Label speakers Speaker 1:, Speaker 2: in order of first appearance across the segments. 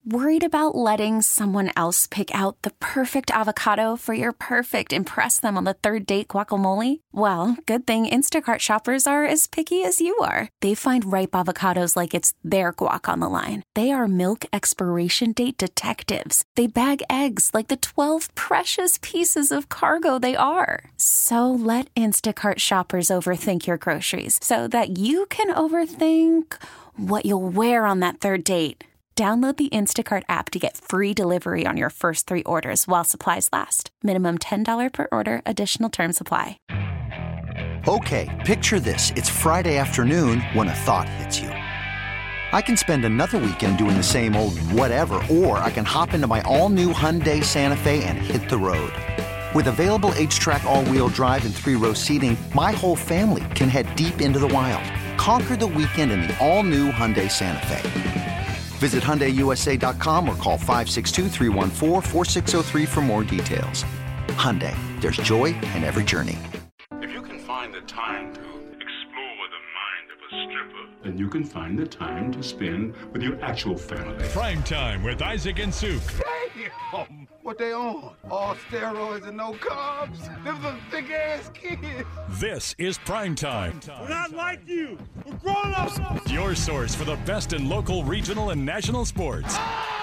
Speaker 1: Worried about letting someone else pick out the perfect avocado for your perfect impress them on the third date guacamole? Well, good thing Instacart shoppers are as picky as you are. They find ripe avocados like it's their guac on the line. They are milk expiration date detectives. They bag eggs like the 12 precious pieces of cargo they are. So let Instacart shoppers overthink your groceries so that you can overthink what you'll wear on that third date. Download the Instacart app to get free delivery on your first 3 orders while supplies last. Minimum $10 per order. Additional terms apply.
Speaker 2: Okay, picture this. It's Friday afternoon when a thought hits you. I can spend another weekend doing the same old whatever, or I can hop into my all-new Hyundai Santa Fe and hit the road. With available H-Track all-wheel drive and 3-row seating, my whole family can head deep into the wild. Conquer the weekend in the all-new Hyundai Santa Fe. Visit HyundaiUSA.com or call 562-314-4603 for more details. Hyundai, there's joy in every journey.
Speaker 3: If you can find the time to explore the mind of a stripper, then you can find the time to spend with your actual family.
Speaker 4: Prime Time with Isaac and Suk.
Speaker 5: Damn! What they on? All steroids and no carbs? Them some thick-ass kids.
Speaker 4: This is Prime Time.
Speaker 6: We're not like you. We're grown-ups.
Speaker 4: Your source for the best in local, regional, and national sports.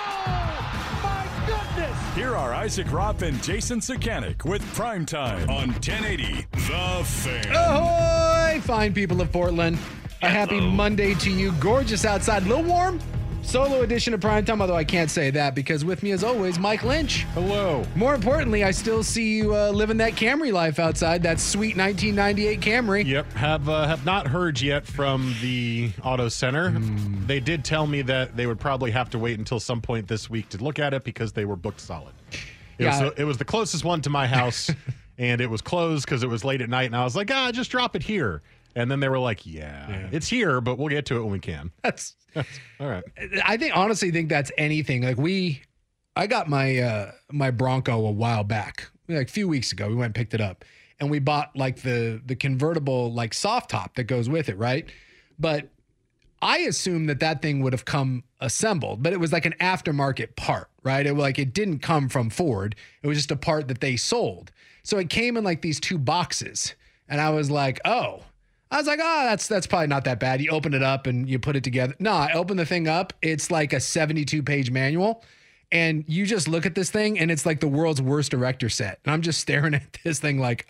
Speaker 6: Oh, my goodness.
Speaker 4: Here are Isaac Ropp and Jason Sakanik with Prime Time on 1080 The Fan.
Speaker 7: Ahoy, fine people of Portland. A happy Monday to you. Gorgeous outside. A little warm. Solo edition of Primetime, although I can't say that because with me as always, Mike Lynch.
Speaker 8: Hello.
Speaker 7: More importantly, I still see you living that Camry life outside, that sweet 1998 Camry.
Speaker 8: Yep, have not heard yet from the auto center. They did tell me that they would probably have to wait until some point this week to look at it because they were booked solid. It was the closest one to my house, and it was closed because it was late at night, and I was like, just drop it here. And then they were like, yeah, it's here, but we'll get to it when we can.
Speaker 7: That's
Speaker 8: all right.
Speaker 7: I honestly think that's anything. Like I got my my Bronco a while back, like a few weeks ago. We went and picked it up, and we bought like the convertible like soft top that goes with it, right? But I assumed that thing would have come assembled, but it was like an aftermarket part, right? It didn't come from Ford. It was just a part that they sold. So it came in like these 2 boxes, and I was like, that's probably not that bad. You open it up and you put it together. No, I open the thing up. It's like a 72-page manual. And you just look at this thing and it's like the world's worst erector set. And I'm just staring at this thing like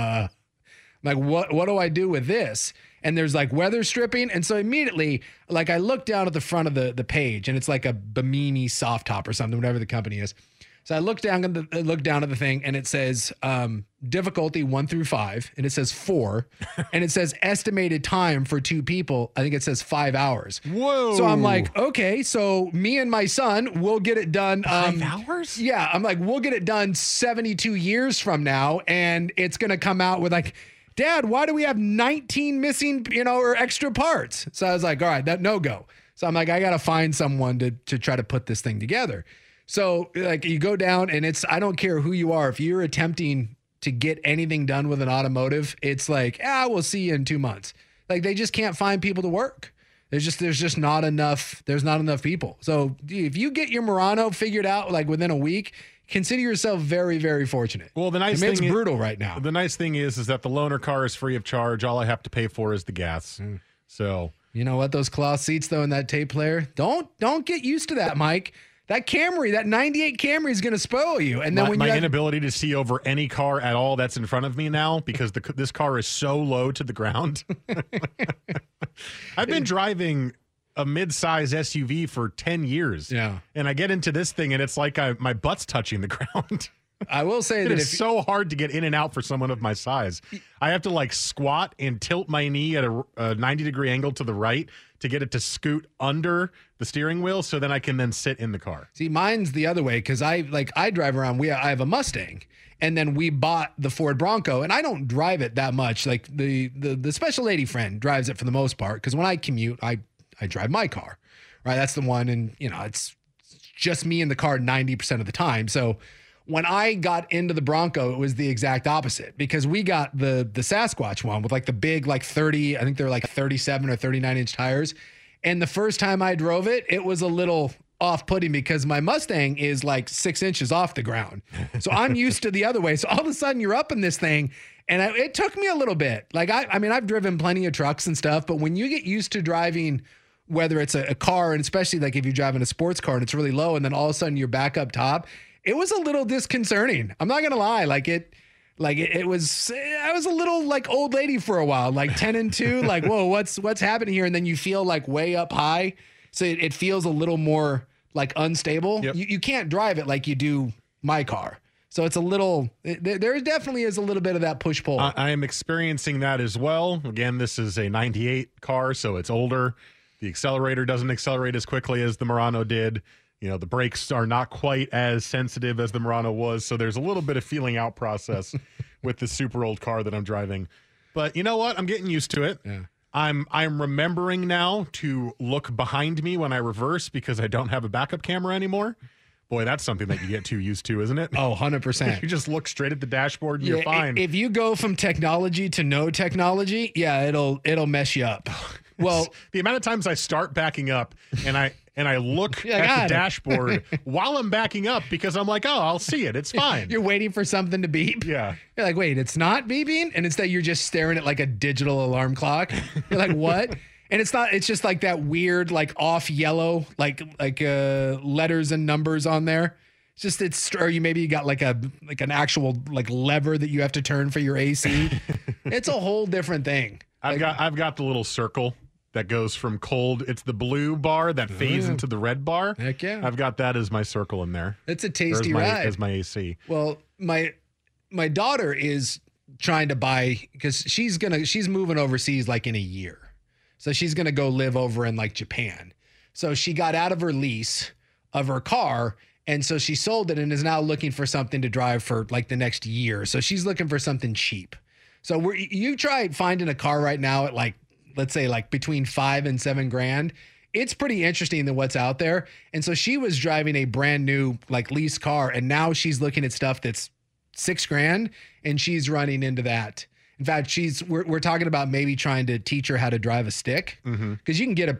Speaker 7: what do I do with this? And there's like weather stripping. And so immediately, like I look down at the front of the page and it's like a Bimini soft top or something, whatever the company is. So I look down at the thing and it says difficulty 1 through 5, and it says 4, and it says estimated time for 2 people. I think it says 5 hours.
Speaker 8: Whoa!
Speaker 7: So I'm like, okay, so me and my son will get it done.
Speaker 8: 5 hours?
Speaker 7: Yeah, I'm like, we'll get it done 72 years from now, and it's gonna come out with like, Dad, why do we have 19 missing, or extra parts? So I was like, all right, that no go. So I'm like, I gotta find someone to try to put this thing together. So like you go down and I don't care who you are. If you're attempting to get anything done with an automotive, it's like, we'll see you in 2 months. Like they just can't find people to work. There's just not enough. There's not enough people. So if you get your Murano figured out like within a week, consider yourself very, very fortunate.
Speaker 8: Well, it's
Speaker 7: brutal right now.
Speaker 8: The nice thing is that the loaner car is free of charge. All I have to pay for is the gas. So
Speaker 7: you know what? Those cloth seats though in that tape player, don't get used to that, Mike. That Camry, that 98 Camry is going to spoil you. And then
Speaker 8: my inability to see over any car at all that's in front of me now because this car is so low to the ground. I've been driving a mid-size SUV for 10 years.
Speaker 7: Yeah.
Speaker 8: And I get into this thing and it's like my butt's touching the ground.
Speaker 7: I will say that
Speaker 8: it's so hard to get in and out for someone of my size. I have to like squat and tilt my knee at a 90-degree angle to the right to get it to scoot under the steering wheel so then I can then sit in the car.
Speaker 7: See, mine's the other way because I drive around. I have a Mustang, and then we bought the Ford Bronco, and I don't drive it that much. Like the special lady friend drives it for the most part because when I commute, I drive my car, right? That's the one, and it's just me in the car 90% of the time. So when I got into the Bronco, it was the exact opposite because we got the Sasquatch one with like the big, like 30, I think they're like 37 or 39 inch tires. And the first time I drove it, it was a little off-putting because my Mustang is like 6 inches off the ground. So I'm used to the other way. So all of a sudden you're up in this thing, and it took me a little bit. Like, I mean, I've driven plenty of trucks and stuff, but when you get used to driving, whether it's a car, and especially like if you're driving a sports car and it's really low, and then all of a sudden you're back up top, it was a little disconcerting. I'm not going to lie. It was, I was a little like old lady for a while, like 10 and 2, like, whoa, what's happening here? And then you feel like way up high. So it feels a little more like unstable.
Speaker 8: Yep.
Speaker 7: You can't drive it like you do my car. So it's a little, there definitely is a little bit of that push-pull.
Speaker 8: I am experiencing that as well. Again, this is a 98 car, so it's older. The accelerator doesn't accelerate as quickly as the Murano did. You know, the brakes are not quite as sensitive as the Murano was, so there's a little bit of feeling out process with this super old car that I'm driving. But you know what? I'm getting used to it.
Speaker 7: Yeah.
Speaker 8: I'm remembering now to look behind me when I reverse because I don't have a backup camera anymore. Boy, that's something that you get too used to, isn't it?
Speaker 7: Oh, 100%.
Speaker 8: You just look straight at the dashboard and you're fine.
Speaker 7: If you go from technology to no technology, yeah, it'll mess you up. Well,
Speaker 8: the amount of times I start backing up and I look at the dashboard while I'm backing up because I'm like, oh, I'll see it. It's fine.
Speaker 7: You're waiting for something to beep.
Speaker 8: Yeah.
Speaker 7: You're like, wait, it's not beeping? And instead you're just staring at like a digital alarm clock. You're like, what? And it's not, it's just like that weird, like off yellow, like letters and numbers on there. It's just, or you got like an actual like lever that you have to turn for your AC. It's a whole different thing.
Speaker 8: I've got the little circle that goes from cold. It's the blue bar that fades into the red bar.
Speaker 7: Heck yeah.
Speaker 8: I've got that as my circle in there.
Speaker 7: It's a tasty ride.
Speaker 8: As my AC.
Speaker 7: Well, my daughter is trying to buy, because she's moving overseas like in a year. So she's going to go live over in like Japan. So she got out of her lease of her car. And so she sold it and is now looking for something to drive for like the next year. So she's looking for something cheap. So you try finding a car right now at like, let's say like between $5,000 and $7,000. It's pretty interesting than what's out there. And so she was driving a brand new like lease car, and now she's looking at stuff that's $6,000, and she's running into that. In fact, we're talking about maybe trying to teach her how to drive a stick, because you can get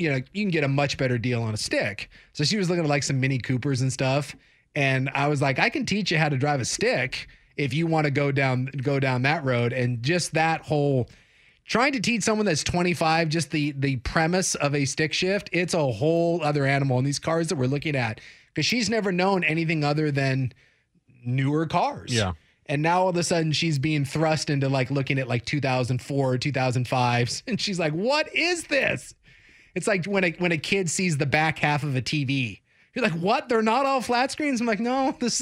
Speaker 7: a much better deal on a stick. So she was looking at like some Mini Coopers and stuff, and I was like, I can teach you how to drive a stick if you want to go down that road. And just that whole trying to teach someone that's 25, just the premise of a stick shift, it's a whole other animal. And these cars that we're looking at, because she's never known anything other than newer cars.
Speaker 8: Yeah.
Speaker 7: And now all of a sudden she's being thrust into like looking at like 2004, 2005s. And she's like, what is this? It's like when a kid sees the back half of a TV. You're like, what? They're not all flat screens? I'm like, no, this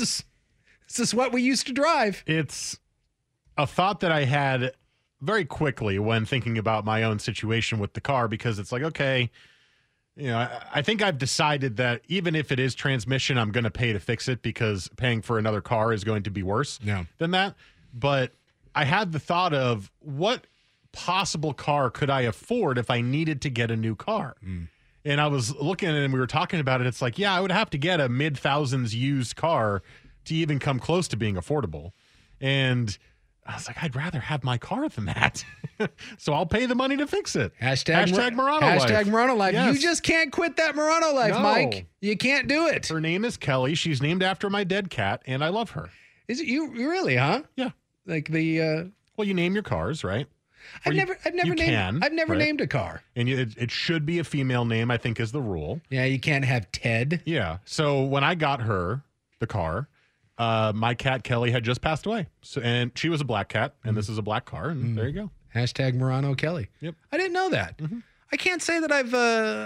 Speaker 7: is what we used to drive.
Speaker 8: It's a thought that I had very quickly when thinking about my own situation with the car, because it's like, okay, you know, I think I've decided that even if it is transmission, I'm going to pay to fix it, because paying for another car is going to be worse than that. But I had the thought of what possible car could I afford if I needed to get a new car? And I was looking at it and we were talking about it. It's like, yeah, I would have to get a mid-thousands used car to even come close to being affordable. And I was like, I'd rather have my car than that. So I'll pay the money to fix it.
Speaker 7: Hashtag
Speaker 8: Murano life.
Speaker 7: Hashtag Murano life.
Speaker 8: Yes.
Speaker 7: You just can't quit that Murano life,
Speaker 8: No.
Speaker 7: Mike. You can't do it.
Speaker 8: Her name is Kelly. She's named after my dead cat, and I love her.
Speaker 7: Is it you really, huh?
Speaker 8: Yeah.
Speaker 7: Like the
Speaker 8: Well, you name your cars, right?
Speaker 7: I've never named a car.
Speaker 8: And it should be a female name, I think, is the rule.
Speaker 7: Yeah, you can't have Ted.
Speaker 8: Yeah. So when I got her the car, my cat Kelly had just passed away. So, and she was a black cat, and this is a black car, and there you go.
Speaker 7: Hashtag Murano Kelly.
Speaker 8: Yep.
Speaker 7: I didn't know that. I can't say that I've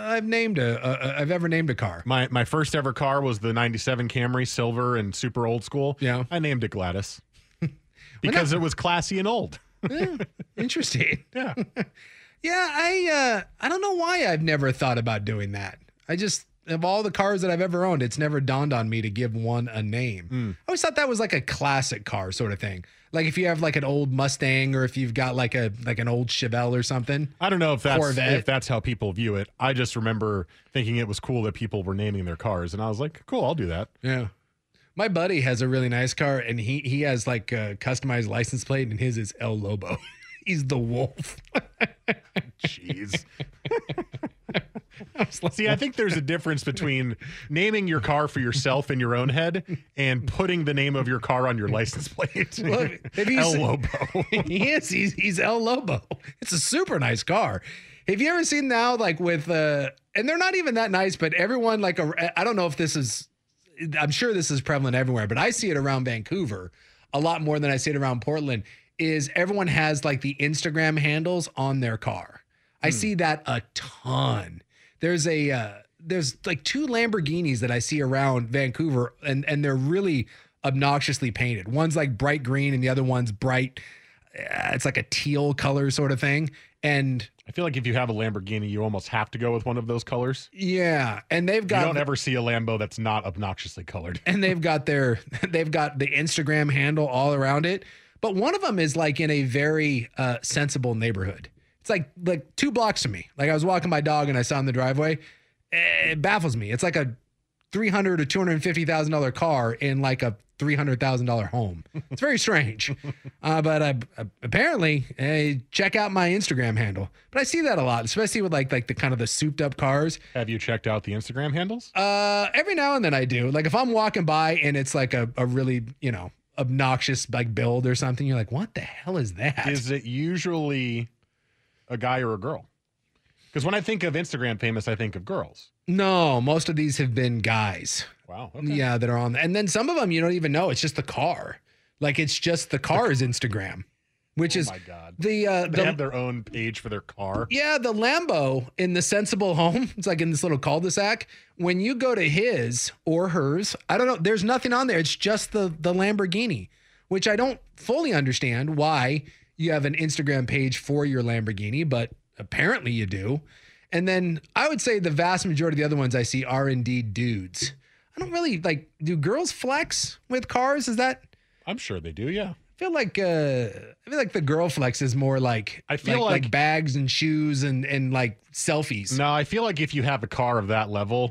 Speaker 7: ever named a car.
Speaker 8: My first ever car was the 97 Camry, silver and super old school.
Speaker 7: Yeah.
Speaker 8: I named it Gladys because it was classy and old.
Speaker 7: Yeah, interesting.
Speaker 8: Yeah.
Speaker 7: Yeah, I don't know why I've never thought about doing that. I just, of all the cars that I've ever owned, it's never dawned on me to give one a name. I always thought that was like a classic car sort of thing. Like if you have like an old Mustang, or if you've got like an old Chevelle or something.
Speaker 8: I don't know if
Speaker 7: Corvette.
Speaker 8: that's how people view it. I just remember thinking it was cool that people were naming their cars, and I was like, cool, I'll do that.
Speaker 7: Yeah. My buddy has a really nice car, and he has like a customized license plate, and his is El Lobo. He's the wolf.
Speaker 8: Jeez. See, I think there's a difference between naming your car for yourself in your own head and putting the name of your car on your license plate.
Speaker 7: Well,
Speaker 8: El Lobo.
Speaker 7: He is. He's El Lobo. It's a super nice car. Have you ever seen now, like with, and they're not even that nice, but everyone like, I don't know if this is, I'm sure this is prevalent everywhere, but I see it around Vancouver a lot more than I see it around Portland, is everyone has like the Instagram handles on their car. I see that a ton. There's like 2 Lamborghinis that I see around Vancouver, and they're really obnoxiously painted. One's like bright green and the other one's bright. It's like a teal color sort of thing. And
Speaker 8: I feel like if you have a Lamborghini, you almost have to go with one of those colors.
Speaker 7: Yeah. And you
Speaker 8: don't ever see a Lambo that's not obnoxiously colored.
Speaker 7: And they've got the Instagram handle all around it. But one of them is like in a very sensible neighborhood. It's like 2 blocks from me. Like I was walking my dog and I saw in the driveway. It baffles me. It's like a $300,000 to $250,000 car in like a $300,000 home. It's very strange. But apparently, check out my Instagram handle. But I see that a lot, especially with like the kind of the souped up cars.
Speaker 8: Have you checked out the Instagram handles?
Speaker 7: Every now and then I do. Like if I'm walking by and it's like a really, obnoxious like build or something, you're like, what the hell is that?
Speaker 8: Is it usually a guy or a girl? Because when I think of Instagram famous, I think of girls.
Speaker 7: No, most of these have been guys.
Speaker 8: Wow. Okay.
Speaker 7: Yeah, that are on. And then some of them you don't even know. It's just the car. Like it's just the car's Instagram, which is
Speaker 8: my God.
Speaker 7: They
Speaker 8: have their own page for their car.
Speaker 7: Yeah, the Lambo in the Sensible home. It's like in this little cul-de-sac. When you go to his or hers, I don't know. There's nothing on there. It's just the Lamborghini, which I don't fully understand why you have an Instagram page for your Lamborghini, but apparently you do. And then I would say the vast majority of the other ones I see are indeed dudes. I don't really do girls flex with cars? Is that?
Speaker 8: I'm sure they do. Yeah.
Speaker 7: I feel like the girl flex is more like like bags and shoes and like selfies.
Speaker 8: No, I feel like if you have a car of that level,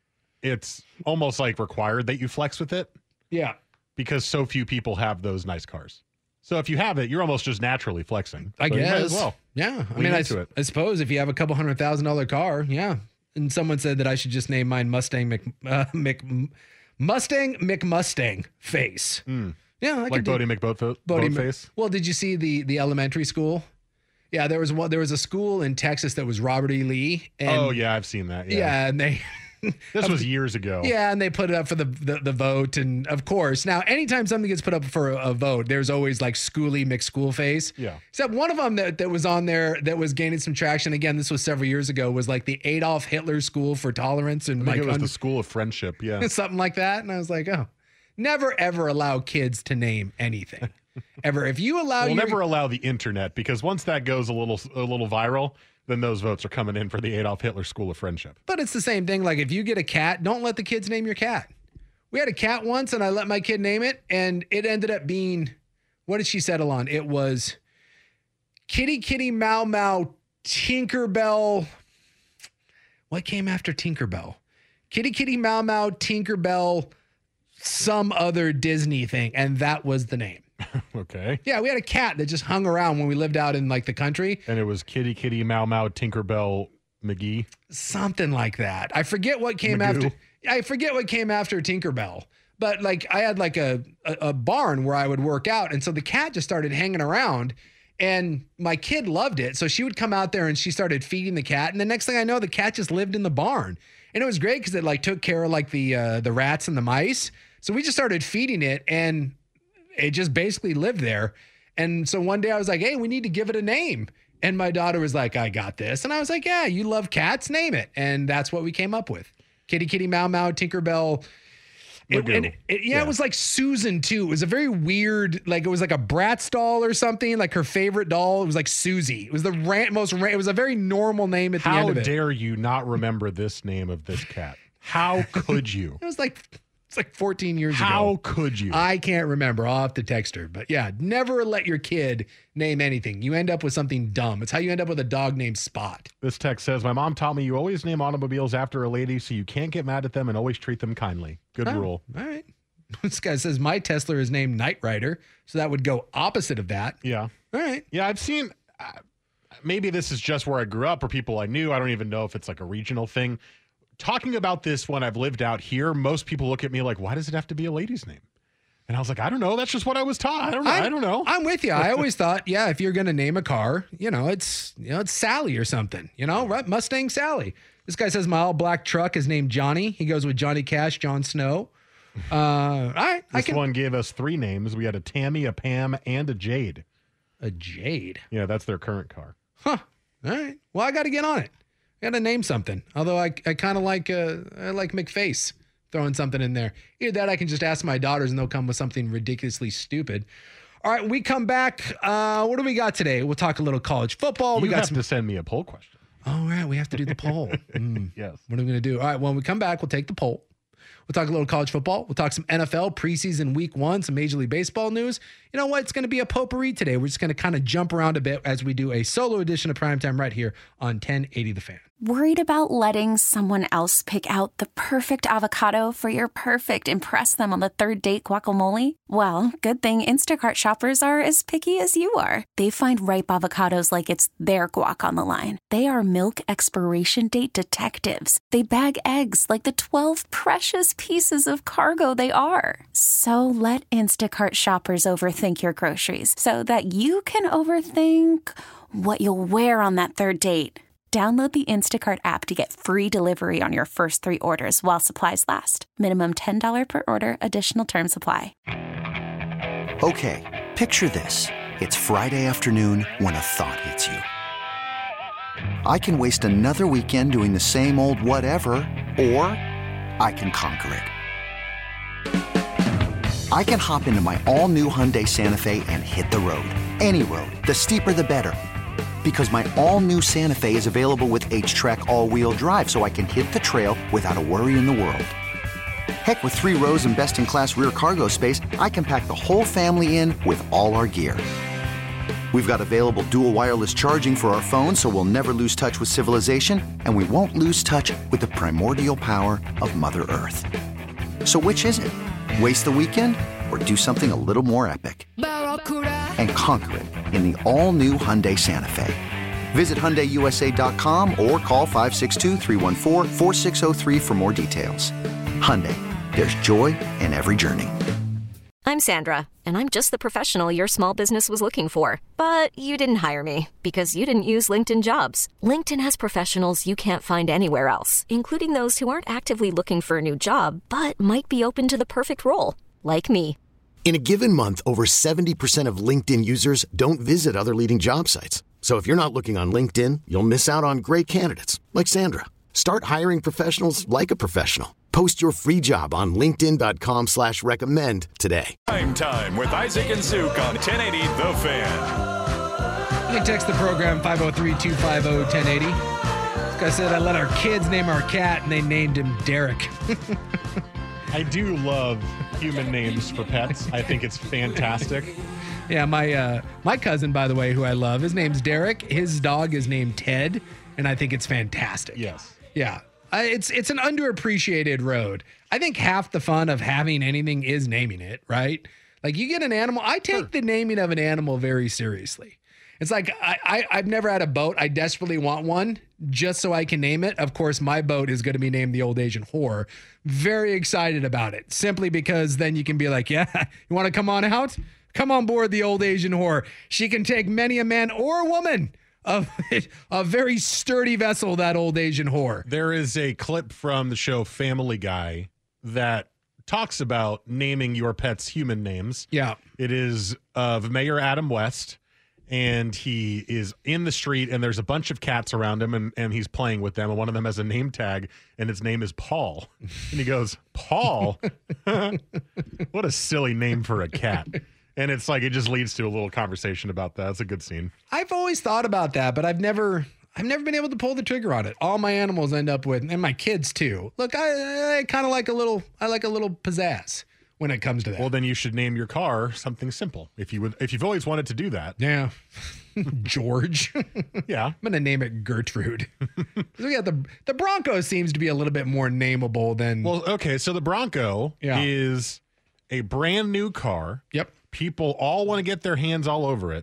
Speaker 8: it's almost like required that you flex with it.
Speaker 7: Yeah.
Speaker 8: Because so few people have those nice cars. So if you have it, you're almost just naturally flexing.
Speaker 7: I guess.
Speaker 8: You might as well.
Speaker 7: Yeah. I suppose if you have a couple $100,000 car, yeah. And someone said that I should just name mine Mustang McMustang Face. Yeah,
Speaker 8: like Bodie McBoatface.
Speaker 7: Well, did you see the elementary school? Yeah, there was a school in Texas that was Robert E. Lee.
Speaker 8: And, I've seen that. Yeah,
Speaker 7: and they.
Speaker 8: This was years ago.
Speaker 7: Yeah, and they put it up for the vote, and of course, now anytime something gets put up for a vote, there's always like Schoolie McSchoolface.
Speaker 8: Yeah.
Speaker 7: Except one of them that was on there that was gaining some traction. Again, this was several years ago. Was like the Adolf Hitler School for Tolerance, and
Speaker 8: I think it was the School of Friendship. Yeah,
Speaker 7: something like that. And I was like, oh, never ever allow kids to name anything. Ever. If you allow,
Speaker 8: never allow the internet, because once that goes a little viral, then those votes are coming in for the Adolf Hitler School of Friendship.
Speaker 7: But it's the same thing. Like if you get a cat, don't let the kids name your cat. We had a cat once and I let my kid name it, and it ended up being, what did she settle on? It was Kitty Kitty Mau Mau Tinkerbell. What came after Tinkerbell? Kitty Kitty Mau Mau Tinkerbell, some other Disney thing. And that was the name.
Speaker 8: Okay.
Speaker 7: Yeah, we had a cat that just hung around when we lived out in like the country.
Speaker 8: And it was Kitty Kitty Mau Mau Tinkerbell McGee.
Speaker 7: Something like that. I forget what came after Tinkerbell. But like I had like a barn where I would work out, and so the cat just started hanging around, and my kid loved it. So she would come out there and she started feeding the cat, and the next thing I know, the cat just lived in the barn. And it was great because it like took care of like the rats and the mice. So we just started feeding it, and it just basically lived there. And so one day I was like, hey, we need to give it a name. And my daughter was like, I got this. And I was like, yeah, you love cats, name it. And that's what we came up with. Kitty Kitty Mau Mau Tinkerbell. It was like Susan too. It was a very weird, like it was like a Bratz doll or something. Like her favorite doll, it was like Susie. It was the it was a very normal name at the end of it.
Speaker 8: How dare you not remember this name of this cat? How could you?
Speaker 7: It's like 14 years ago.
Speaker 8: How could you?
Speaker 7: I can't remember. I'll have to text her. But yeah, never let your kid name anything. You end up with something dumb. It's how you end up with a dog named Spot.
Speaker 8: This text says, my mom taught me you always name automobiles after a lady so you can't get mad at them and always treat them kindly. Good rule.
Speaker 7: All right. This guy says, my Tesla is named Knight Rider. So that would go opposite of that.
Speaker 8: Yeah.
Speaker 7: All right.
Speaker 8: Yeah, I've seen... maybe this is just where I grew up or people I knew. I don't even know if it's like a regional thing. Talking about this when I've lived out here, most people look at me like, why does it have to be a lady's name? And I was like, I don't know. That's just what I was taught. I don't know.
Speaker 7: I'm with you. I always thought, if you're going to name a car, it's Sally or something, right? Mustang Sally. This guy says my all black truck is named Johnny. He goes with Johnny Cash, Jon Snow. All right.
Speaker 8: This one gave us 3 names. We had a Tammy, a Pam, and a Jade.
Speaker 7: A Jade?
Speaker 8: Yeah, that's their current car.
Speaker 7: Huh. All right. Well, I got to get on it. I got to name something. Although I kind of like McFace throwing something in there. Either that, I can just ask my daughters and they'll come with something ridiculously stupid. All right, we come back. What do we got today? We'll talk a little college football.
Speaker 8: You have to send me a poll question.
Speaker 7: All right, we have to do the poll.
Speaker 8: Yes.
Speaker 7: What are we going to do? All right, when we come back, we'll take the poll. We'll talk a little college football. We'll talk some NFL preseason week 1, some Major League Baseball news. You know what? It's going to be a potpourri today. We're just going to kind of jump around a bit as we do a solo edition of Primetime right here on 1080 The Fan.
Speaker 1: Worried about letting someone else pick out the perfect avocado for your perfect impress them on the third date guacamole? Well, good thing Instacart shoppers are as picky as you are. They find ripe avocados like it's their guac on the line. They are milk expiration date detectives. They bag eggs like the 12 precious pieces of cargo they are. So let Instacart shoppers overthink your groceries so that you can overthink what you'll wear on that third date. Download the Instacart app to get free delivery on your first 3 orders while supplies last. Minimum $10 per order. Additional terms apply.
Speaker 2: Okay, picture this. It's Friday afternoon when a thought hits you. I can waste another weekend doing the same old whatever, or I can conquer it. I can hop into my all-new Hyundai Santa Fe and hit the road. Any road. The steeper, the better. Because my all-new Santa Fe is available with H-Track all-wheel drive, so I can hit the trail without a worry in the world. Heck, with 3 rows and best-in-class rear cargo space, I can pack the whole family in with all our gear. We've got available dual wireless charging for our phones, so we'll never lose touch with civilization, and we won't lose touch with the primordial power of Mother Earth. So which is it? Waste the weekend or do something a little more epic? And conquer it in the all-new Hyundai Santa Fe. Visit HyundaiUSA.com or call 562-314-4603 for more details. Hyundai, there's joy in every journey.
Speaker 9: I'm Sandra, and I'm just the professional your small business was looking for. But you didn't hire me because you didn't use LinkedIn Jobs. LinkedIn has professionals you can't find anywhere else, including those who aren't actively looking for a new job, but might be open to the perfect role, like me.
Speaker 10: In a given month, over 70% of LinkedIn users don't visit other leading job sites. So if you're not looking on LinkedIn, you'll miss out on great candidates like Sandra. Start hiring professionals like a professional. Post your free job on linkedin.com/recommend today.
Speaker 4: Prime Time with Isaac and Suk on 1080 The Fan.
Speaker 7: You can text the program 503-250-1080. This guy said, I let our kids name our cat, and they named him Derek.
Speaker 8: I do love human names for pets. I think it's fantastic.
Speaker 7: Yeah, my cousin, by the way, who I love, his name's Derek. His dog is named Ted, and I think it's fantastic.
Speaker 8: Yes.
Speaker 7: Yeah. It's an underappreciated road. I think half the fun of having anything is naming it, right? Like you get an animal. I take the naming of an animal very seriously. It's like I've never had a boat. I desperately want one just so I can name it. Of course, my boat is going to be named the Old Asian Whore. Very excited about it, simply because then you can be like, yeah, you want to come on out? Come on board the Old Asian Whore. She can take many a man or woman of a very sturdy vessel, that Old Asian Whore.
Speaker 8: There is a clip from the show Family Guy that talks about naming your pet's human names.
Speaker 7: Yeah.
Speaker 8: It is of Mayor Adam West. And he is in the street, and there's a bunch of cats around him, and he's playing with them. And one of them has a name tag, and its name is Paul. And he goes, Paul? What a silly name for a cat. And it's like, it just leads to a little conversation about that. It's a good scene.
Speaker 7: I've always thought about that, but I've never been able to pull the trigger on it. All my animals end up with, and my kids too. Look, I kind of like a little pizzazz when it comes to that.
Speaker 8: Well, then you should name your car something simple. If you've always wanted to do that.
Speaker 7: Yeah. George.
Speaker 8: Yeah.
Speaker 7: I'm going to name it Gertrude. So yeah, the Bronco seems to be a little bit more nameable than.
Speaker 8: Well, okay. So the Bronco is a brand new car.
Speaker 7: Yep.
Speaker 8: People all want to get their hands all over it.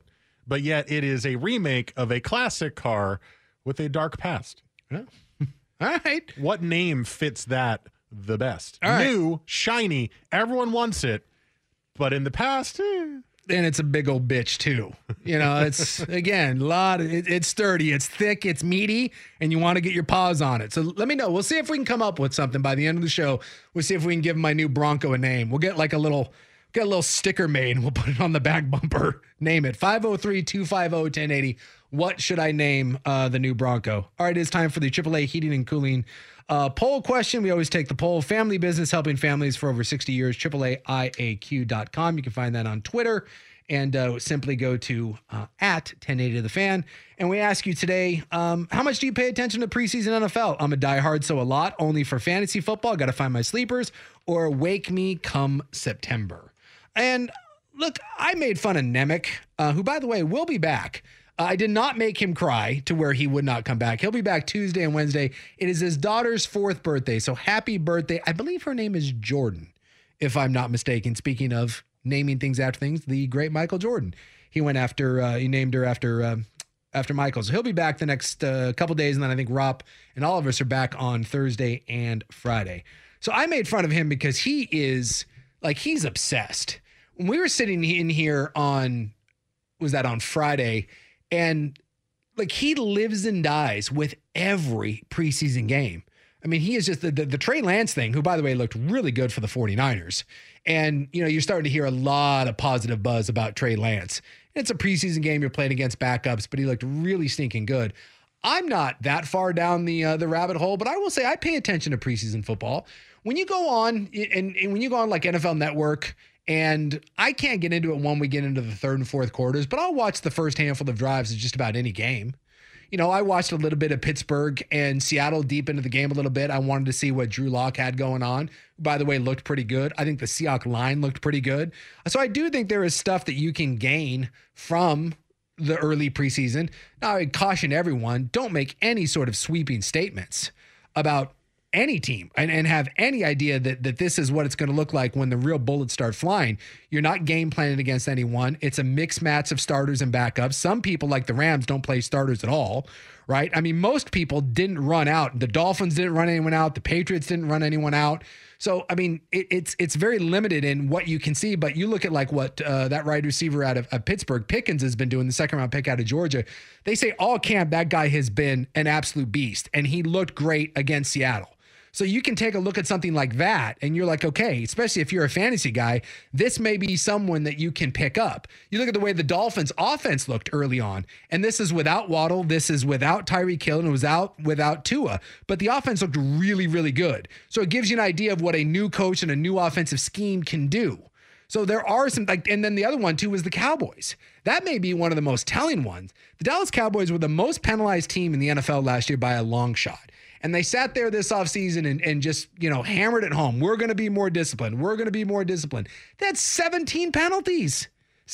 Speaker 8: but yet it is a remake of a classic car with a dark past.
Speaker 7: Yeah. All right.
Speaker 8: What name fits that the best?
Speaker 7: All right.
Speaker 8: New, shiny, everyone wants it, but in the past,
Speaker 7: and it's a big old bitch too. You know, it's again it's sturdy, it's thick, it's meaty, and you want to get your paws on it. So let me know. We'll see if we can come up with something by the end of the show. We'll see if we can give my new Bronco a name. We'll get like a little sticker made and we'll put it on the back bumper. Name it 503-250-1080. What should I name the new Bronco? All right, it's time for the AAA Heating and Cooling poll question. We always take the poll. Family business, helping families for over 60 years. AAAIAQ.com. You can find that on Twitter. And simply go to at 1080 to the fan. And we ask you today, how much do you pay attention to preseason NFL? I'm a diehard, so a lot. Only for fantasy football. Got to find my sleepers. Or wake me come September. And look, I made fun of Nemec, who, by the way, will be back. I did not make him cry to where he would not come back. He'll be back Tuesday and Wednesday. It is his daughter's 4th birthday, so happy birthday. I believe her name is Jordan, if I'm not mistaken. Speaking of naming things after things, the great Michael Jordan. He named her after Michael. So he'll be back the next couple days, and then I think Rob and all of us are back on Thursday and Friday. So I made fun of him because he's obsessed. When we were sitting in here on Friday, and like he lives and dies with every preseason game. I mean, he is just the Trey Lance thing, who, by the way, looked really good for the 49ers. And, you know, you're starting to hear a lot of positive buzz about Trey Lance. It's a preseason game. You're playing against backups, but he looked really stinking good. I'm not that far down the rabbit hole, but I will say I pay attention to preseason football. When you go on and when you go on like NFL Network, and I can't get into it when we get into the 3rd and 4th quarters, but I'll watch the first handful of drives of just about any game. You know, I watched a little bit of Pittsburgh and Seattle deep into the game a little bit. I wanted to see what Drew Lock had going on. By the way, looked pretty good. I think the Seahawks line looked pretty good. So I do think there is stuff that you can gain from the early preseason. Now, I caution everyone, don't make any sort of sweeping statements about any team and have any idea that this is what it's going to look like when the real bullets start flying. You're not game planning against anyone. It's a mixed match of starters and backups. Some people, like the Rams, don't play starters at all, right? I mean, most people didn't run out. The Dolphins didn't run anyone out. The Patriots didn't run anyone out. So, I mean, it's very limited in what you can see, but you look at like what that wide receiver out of Pittsburgh, Pickens, has been doing, the 2nd-round pick out of Georgia. They say all camp that guy has been an absolute beast, and he looked great against Seattle. So you can take a look at something like that and you're like, okay, especially if you're a fantasy guy, this may be someone that you can pick up. You look at the way the Dolphins offense looked early on, and this is without Waddle, this is without Tyreek Hill, and it was without Tua, but the offense looked really, really good. So it gives you an idea of what a new coach and a new offensive scheme can do. So there are some, and then the other one too was the Cowboys. That may be one of the most telling ones. The Dallas Cowboys were the most penalized team in the NFL last year by a long shot. And they sat there this offseason and just, you know, hammered it home. We're going to be more disciplined. We're going to be more disciplined. That's 17 penalties.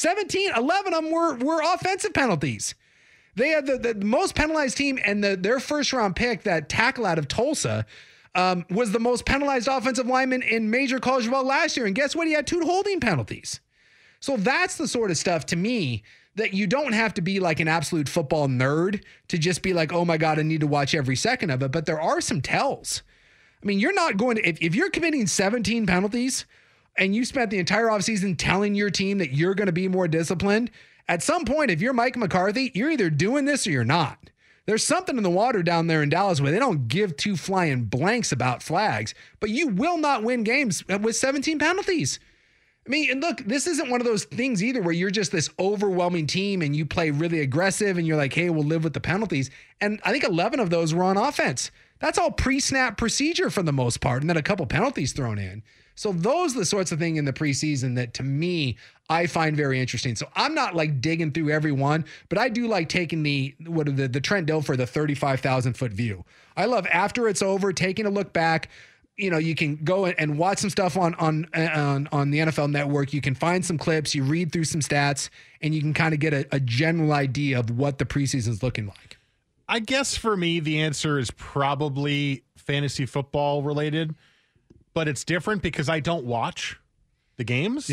Speaker 7: 11 of them were offensive penalties. They had the most penalized team, and their 1st-round pick, that tackle out of Tulsa, was the most penalized offensive lineman in major college football last year. And guess what? He had 2 holding penalties. So that's the sort of stuff, to me, that you don't have to be like an absolute football nerd to just be like, oh my God, I need to watch every second of it. But there are some tells. I mean, you're not going to, if you're committing 17 penalties and you spent the entire offseason telling your team that you're going to be more disciplined, at some point, if you're Mike McCarthy, you're either doing this or you're not. There's something in the water down there in Dallas where they don't give 2 flying blanks about flags, but you will not win games with 17 penalties. I mean, and look, this isn't one of those things either where you're just this overwhelming team and you play really aggressive and you're like, hey, we'll live with the penalties. And I think 11 of those were on offense. That's all pre-snap procedure for the most part, and then a couple penalties thrown in. So those are the sorts of things in the preseason that, to me, I find very interesting. So I'm not like digging through every one, but I do like taking the Trent Dilfer, the 35,000-foot view. I love, after it's over, taking a look back. You know, you can go and watch some stuff on the NFL Network. You can find some clips, you read through some stats, and you can kind of get a general idea of what the preseason is looking like.
Speaker 8: I guess for me, the answer is probably fantasy football related, but it's different because I don't watch the games.
Speaker 7: Yeah.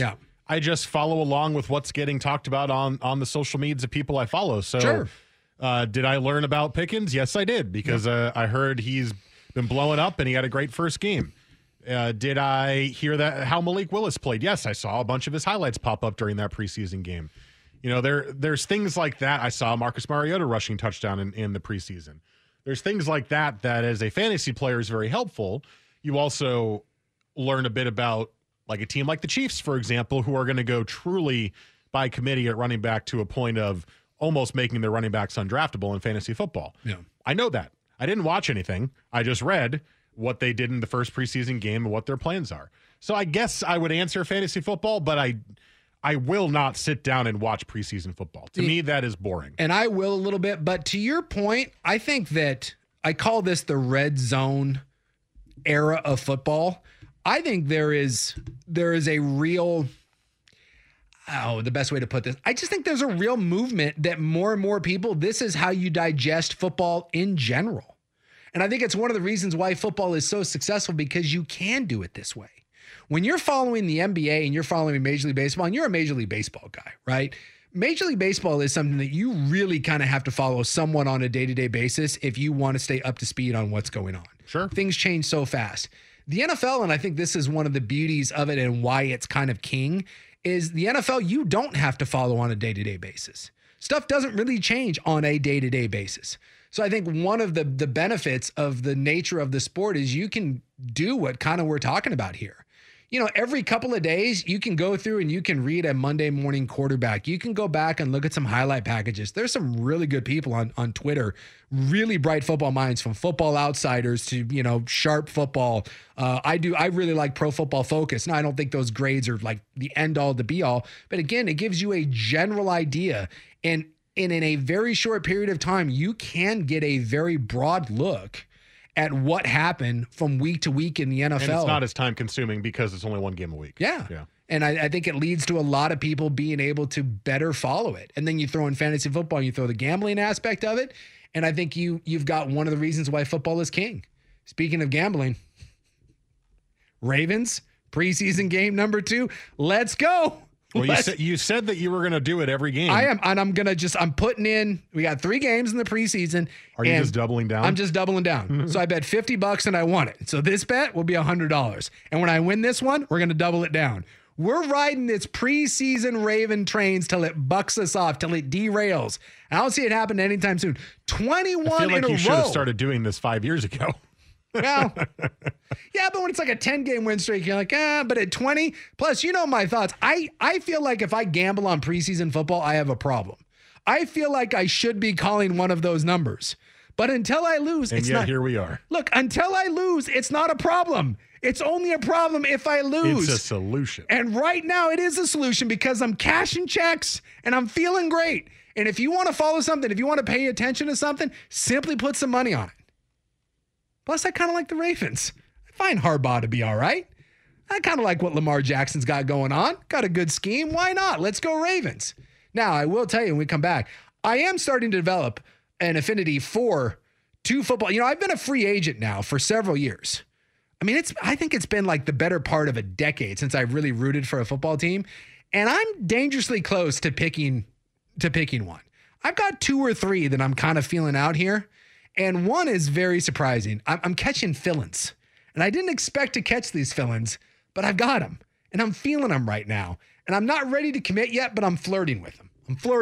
Speaker 8: I just follow along with what's getting talked about on the social medias of people I follow. So
Speaker 7: Sure.
Speaker 8: Did I learn about Pickens? Yes, I did, because I heard he's been blowing up and he had a great first game. Did I hear that how Malik Willis played? Yes, I saw a bunch of his highlights pop up during that preseason game. You know, there's things like that. I saw Marcus Mariota rushing touchdown in the preseason. There's things like that as a fantasy player is very helpful. You also learn a bit about like a team like the Chiefs, for example, who are going to go truly by committee at running back to a point of almost making their running backs undraftable in fantasy football.
Speaker 7: Yeah.
Speaker 8: I know that. I didn't watch anything. I just read what they did in the first preseason game and what their plans are. So I guess I would answer fantasy football, but I will not sit down and watch preseason football. To me, that is boring.
Speaker 7: And I will a little bit, but to your point, I think that I call this the red zone era of football. I think there is a real, the best way to put this, I just think there's a real movement that more and more people, this is how you digest football in general. And I think it's one of the reasons why football is so successful, because you can do it this way. When you're following the NBA and you're following Major League Baseball, and you're a Major League Baseball guy, right? Major League Baseball is something that you really kind of have to follow somewhat on a day-to-day basis if you want to stay up to speed on what's going on.
Speaker 8: Sure.
Speaker 7: Things change so fast. The NFL, and I think this is one of the beauties of it and why it's kind of king, is the NFL, you don't have to follow on a day-to-day basis. Stuff doesn't really change on a day-to-day basis. So I think one of the benefits of the nature of the sport is you can do what kind of we're talking about here. You know, every couple of days, you can go through and you can read a Monday Morning Quarterback. You can go back and look at some highlight packages. There's some really good people on Twitter, really bright football minds, from Football Outsiders to, you know, Sharp Football. I really like Pro Football Focus. Now, I don't think those grades are like the end all, the be all. But again, it gives you a general idea. And in a very short period of time, you can get a very broad look at what happened from week to week in the NFL.
Speaker 8: And it's not as time consuming because it's only one game a week.
Speaker 7: Yeah. And I think it leads to a lot of people being able to better follow it. And then you throw in fantasy football, you throw the gambling aspect of it. And I think you've got one of the reasons why football is king. Speaking of gambling, Ravens, preseason game number 2. Let's go.
Speaker 8: Well, you said that you were going to do it every game.
Speaker 7: I am, and I'm putting in, we got 3 games in the preseason.
Speaker 8: Are you just doubling down?
Speaker 7: I'm just doubling down. So I bet $50 and I won it. So this bet will be $100. And when I win this one, we're going to double it down. We're riding this preseason Raven trains till it bucks us off, till it derails. I don't see it happen anytime soon. 21 in a row.
Speaker 8: I feel like you should have started doing this 5 years ago.
Speaker 7: Well, yeah, but when it's like a 10-game win streak, you're like, but at 20, plus, you know my thoughts. I feel like if I gamble on preseason football, I have a problem. I feel like I should be calling one of those numbers. But until I lose,
Speaker 8: and
Speaker 7: it's
Speaker 8: yet
Speaker 7: not.
Speaker 8: Here we are.
Speaker 7: Look, until I lose, it's not a problem. It's only a problem if I lose.
Speaker 8: It's a solution.
Speaker 7: And right now it is a solution because I'm cashing checks and I'm feeling great. And if you want to follow something, if you want to pay attention to something, simply put some money on it. Plus, I kind of like the Ravens. I find Harbaugh to be all right. I kind of like what Lamar Jackson's got going on. Got a good scheme. Why not? Let's go Ravens. Now, I will tell you when we come back, I am starting to develop an affinity for football. You know, I've been a free agent now for several years. I mean, I think it's been like the better part of a decade since I've really rooted for a football team. And I'm dangerously close to picking one. I've got 2 or 3 that I'm kind of feeling out here. And one is very surprising. I'm catching fill-ins. And I didn't expect to catch these fill-ins, but I've got them. And I'm feeling them right now. And I'm not ready to commit yet, but I'm flirting with them.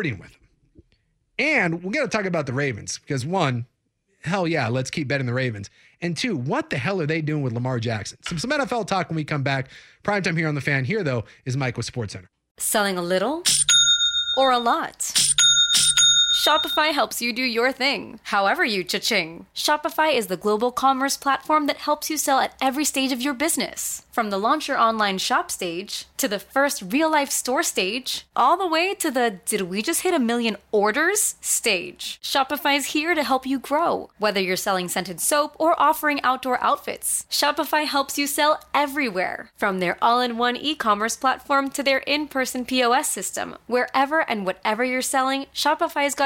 Speaker 7: And we're going to talk about the Ravens because 1, hell yeah, let's keep betting the Ravens. And 2, what the hell are they doing with Lamar Jackson? Some NFL talk when we come back. Primetime here on The Fan. Here, though, is Mike with SportsCenter.
Speaker 11: Selling a little or a lot? Shopify helps you do your thing, however you cha-ching. Shopify is the global commerce platform that helps you sell at every stage of your business. From the launch your online shop stage, to the first real-life store stage, all the way to the did we just hit 1 million orders stage. Shopify's here to help you grow. Whether you're selling scented soap or offering outdoor outfits, Shopify helps you sell everywhere. From their all-in-one e-commerce platform to their in-person POS system. Wherever and whatever you're selling, Shopify's got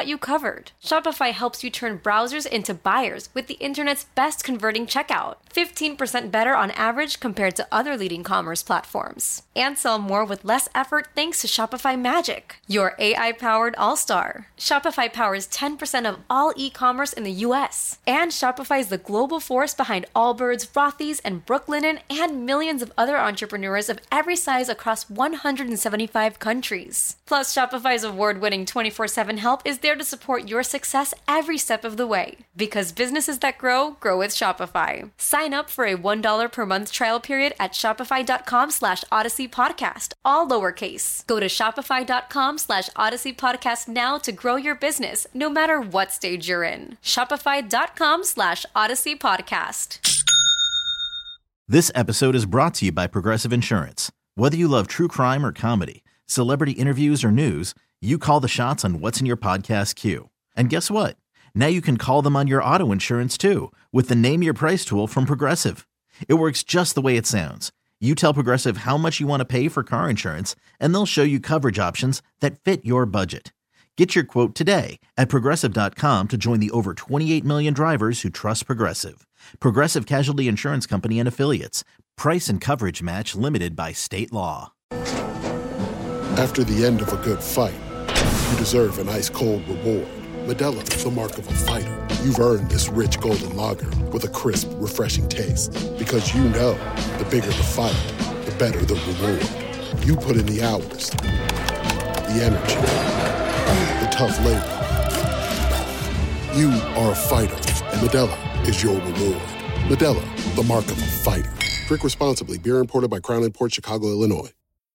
Speaker 11: got you covered. Shopify helps you turn browsers into buyers with the internet's best converting checkout. 15% better on average compared to other leading commerce platforms. And sell more with less effort thanks to Shopify Magic, your AI-powered all-star. Shopify powers 10% of all e-commerce in the U.S. And Shopify is the global force behind Allbirds, Rothy's, and Brooklinen, and millions of other entrepreneurs of every size across 175 countries. Plus, Shopify's award-winning 24/7 help is there to support your success every step of the way. Because businesses that grow with Shopify. Sign up for a $1 per month trial period at shopify.com/Odyssey Podcast, all lowercase. Go to shopify.com/Odyssey Podcast now to grow your business, no matter what stage you're in. Shopify.com/Odyssey Podcast.
Speaker 12: This episode is brought to you by Progressive Insurance. Whether you love true crime or comedy, celebrity interviews or news, you call the shots on what's in your podcast queue. And guess what? Now you can call them on your auto insurance too with the Name Your Price tool from Progressive. It works just the way it sounds. You tell Progressive how much you want to pay for car insurance, and they'll show you coverage options that fit your budget. Get your quote today at Progressive.com to join the over 28 million drivers who trust Progressive. Progressive Casualty Insurance Company and Affiliates. Price and coverage match limited by state law.
Speaker 13: After the end of a good fight, you deserve an ice-cold reward. Modelo is the mark of a fighter. You've earned this rich golden lager with a crisp, refreshing taste. Because you know, the bigger the fight, the better the reward. You put in the hours, the energy, the tough labor. You are a fighter, and Modelo is your reward. Modelo, the mark of a fighter. Drink responsibly. Beer imported by Crown Imports, Chicago, Illinois.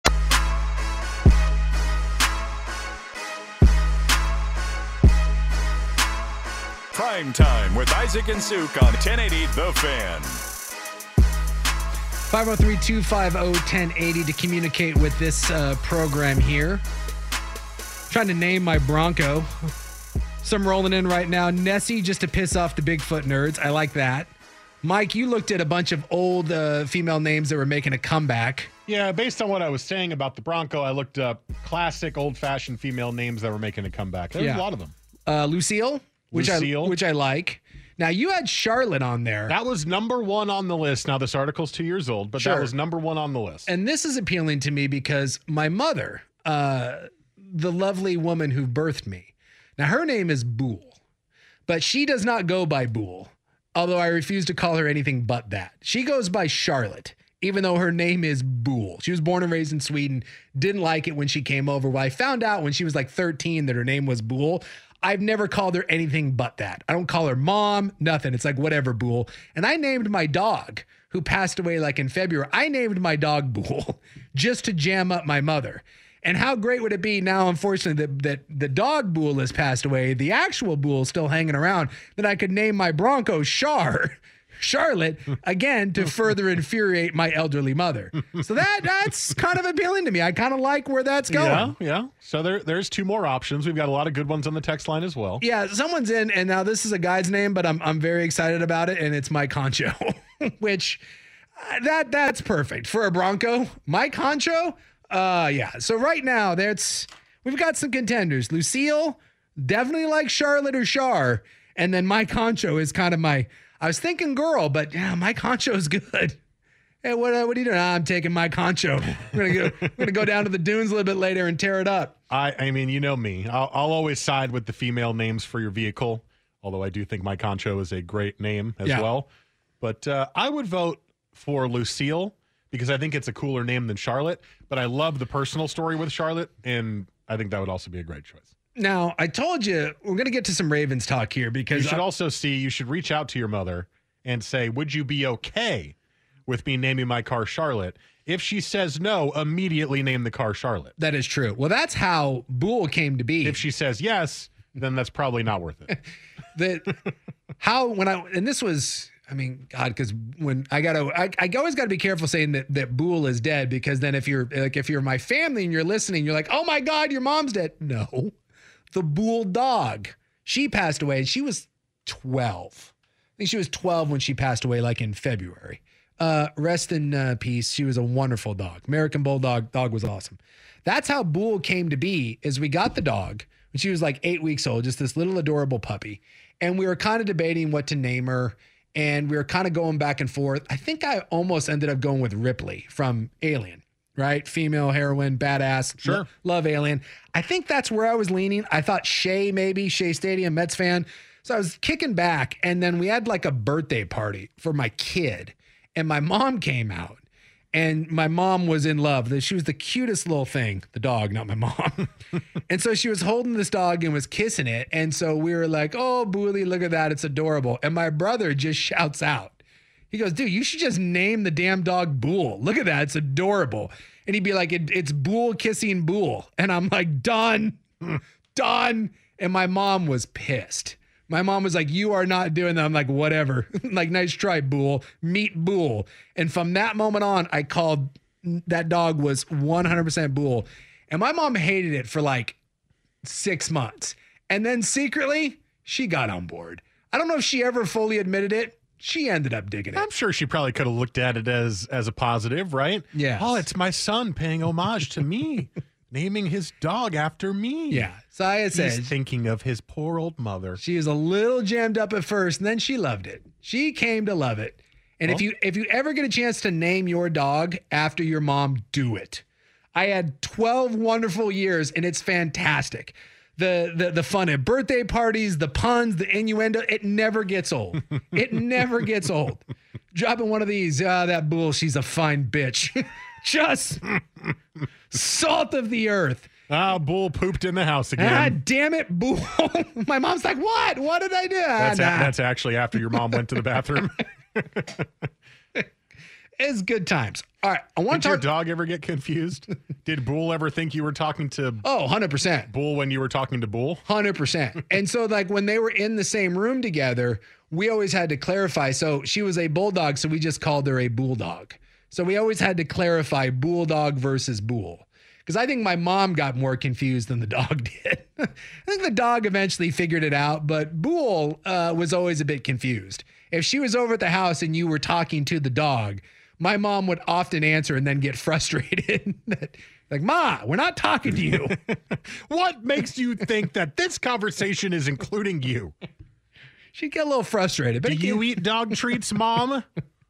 Speaker 4: Prime Time with Isaac and Suk on 1080 The Fan.
Speaker 7: 503-250-1080 to communicate with this program here. Trying to name my Bronco. Some rolling in right now. Nessie, just to piss off the Bigfoot nerds. I like that. Mike, you looked at a bunch of old female names that were making a comeback.
Speaker 8: Yeah, based on what I was saying about the Bronco, I looked up classic old-fashioned female names that were making a comeback. There's a lot of them.
Speaker 7: Lucille, which I like. Now, you had Charlotte on there.
Speaker 8: That was number one on the list. Now, this article's 2 years old, but That was number one on the list.
Speaker 7: And this is appealing to me because my mother, the lovely woman who birthed me, now her name is Boole, but she does not go by Boole, although I refuse to call her anything but that. She goes by Charlotte, even though her name is Boole. She was born and raised in Sweden, didn't like it when she came over. Well, I found out when she was like 13 that her name was Boole. I've never called her anything but that. I don't call her mom, nothing. It's like, whatever, Boole. And I named my dog, who passed away like in February, I named my dog Boole just to jam up my mother. And how great would it be now, unfortunately, that the dog Boole has passed away, the actual Boole still hanging around, that I could name my Bronco Charlotte, again, to further infuriate my elderly mother. So that's kind of appealing to me. I kind of like where that's going.
Speaker 8: Yeah. So there's two more options. We've got a lot of good ones on the text line as well.
Speaker 7: Yeah, someone's in, and now this is a guy's name, but I'm very excited about it, and it's Mike Concho, which that's perfect for a Bronco. Mike Concho, yeah. So right now, we've got some contenders. Lucille, definitely like Charlotte or Char, and then Mike Concho is kind of I was thinking girl, but yeah, Mike Concho is good. Hey, what are you doing? I'm taking Mike Concho. We're gonna go down to the dunes a little bit later and tear it up.
Speaker 8: I mean, you know me. I'll always side with the female names for your vehicle, although I do think Mike Concho is a great name as well. But I would vote for Lucille because I think it's a cooler name than Charlotte. But I love the personal story with Charlotte, and I think that would also be a great choice.
Speaker 7: Now, I told you we're going to get to some Ravens talk here because
Speaker 8: you should reach out to your mother and say, would you be okay with me naming my car Charlotte? If she says no, immediately name the car Charlotte.
Speaker 7: That is true. Well, that's how Boole came to be.
Speaker 8: If she says yes, then that's probably not worth it.
Speaker 7: Because when I always got to be careful saying that Boole is dead, because then if you're my family and you're listening, you're like, oh my God, your mom's dead. No. The Boole dog. She passed away and she was 12. I think she was 12 when she passed away, like in February. Rest in peace. She was a wonderful dog. American Bulldog. Dog was awesome. That's how Boole came to be, is we got the dog. when she was like 8 weeks old, just this little adorable puppy. And we were kind of debating what to name her. And we were kind of going back and forth. I think I almost ended up going with Ripley from Alien, right? Female heroine, badass.
Speaker 8: Sure.
Speaker 7: Love Alien. I think that's where I was leaning. I thought Shea, maybe. Shea Stadium, Mets fan. So I was kicking back. And then we had like a birthday party for my kid. And my mom came out. And my mom was in love. She was the cutest little thing, the dog, not my mom. And so she was holding this dog and was kissing it. And so we were like, oh, Booley, look at that. It's adorable. And my brother just shouts out. He goes, dude, you should just name the damn dog Bool. Look at that. It's adorable. And he'd be like, it's Bool kissing Bool. And I'm like, done. And my mom was pissed. My mom was like, you are not doing that. I'm like, whatever. Like, nice try, Bool. Meet Bool. And from that moment on, I called that dog was 100% Bool. And my mom hated it for like 6 months. And then secretly, she got on board. I don't know if she ever fully admitted it. She ended up digging it.
Speaker 8: I'm sure she probably could have looked at it as a positive, right?
Speaker 7: Yeah.
Speaker 8: Oh, it's my son paying homage to me. Naming his dog after me.
Speaker 7: Yeah. So I had said,
Speaker 8: he's thinking of his poor old mother.
Speaker 7: She was a little jammed up at first, and then she loved it. She came to love it. And if you ever get a chance to name your dog after your mom, do it. I had 12 wonderful years, and it's fantastic. The fun at birthday parties, the puns, the innuendo, it never gets old. It never gets old. Dropping one of these, that Bool, she's a fine bitch. Just salt of the earth.
Speaker 8: Bool pooped in the house again.
Speaker 7: Damn it, Bool. My mom's like, what? What did I do?
Speaker 8: That's actually after your mom went to the bathroom.
Speaker 7: It's good times. All right.
Speaker 8: Did your dog ever get confused? Did Bool ever think you were talking to
Speaker 7: 100%.
Speaker 8: Bool when you were talking to Bool?
Speaker 7: 100%. And so like when they were in the same room together, we always had to clarify. So she was a bulldog, so we just called her a bulldog. So we always had to clarify bulldog versus Bool. Because I think my mom got more confused than the dog did. I think the dog eventually figured it out, but Bool was always a bit confused. If she was over at the house and you were talking to the dog, my mom would often answer and then get frustrated. Like, Ma, we're not talking to you.
Speaker 8: What makes you think that this conversation is including you?
Speaker 7: She'd get a little frustrated. But
Speaker 8: do you eat dog treats, Mom?